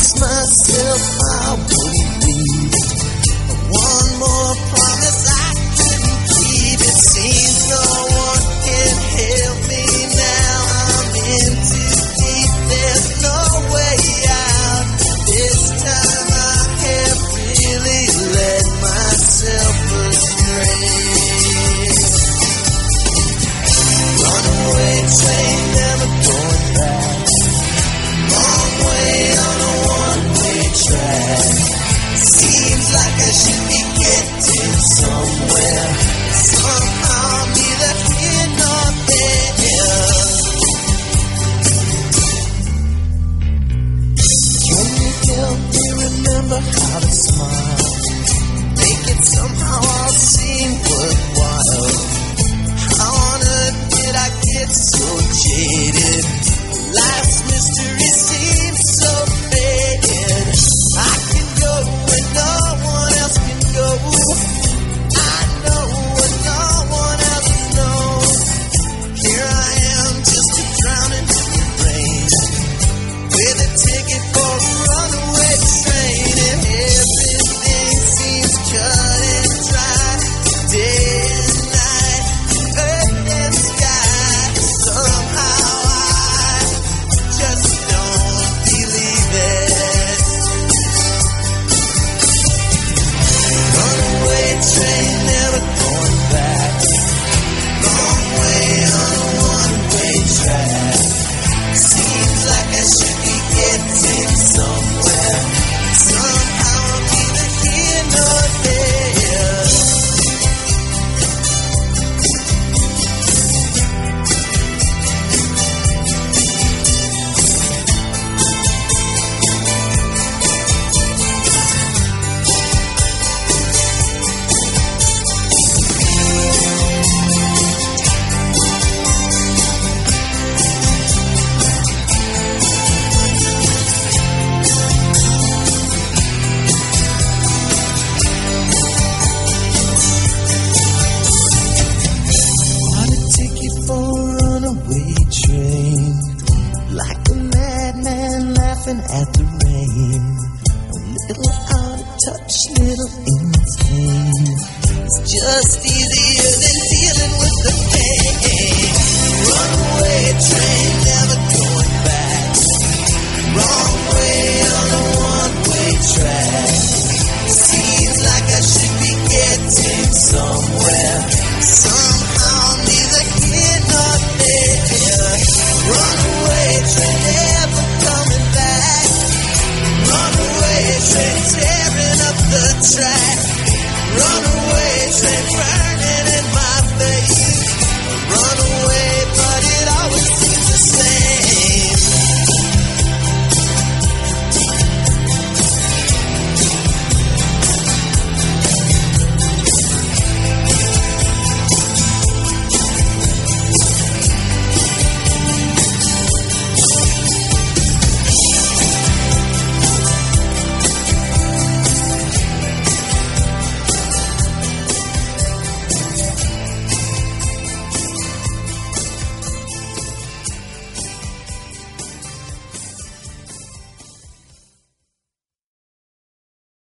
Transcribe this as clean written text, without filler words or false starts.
promised myself I wouldn't leave. One more promise I couldn't keep. It seems no one can help me now. I'm in too deep, there's no way out. This time I have really let myself astray. Runaway train, never going back. Long way on a one-way track. Seems like I should be getting somewhere. Somehow neither here nor there. Can you help me remember how to smile? Make it somehow all seem worthwhile. How on earth did I get so jaded? Life's mystery seems so faded. I can go where no one else can go. I know what no one else knows. Here I am, just a drowning in the rain, with a ticket for a runaway train, and everything seems cut and dry. Day and night, earth and sky. Somehow I just don't believe it. Runaway train, never going back. Long way on a one-way track. Seems like I should be getting somewhere. Somehow I'm neither here nor there. Bought a ticket for a runaway train, like a madman laughing at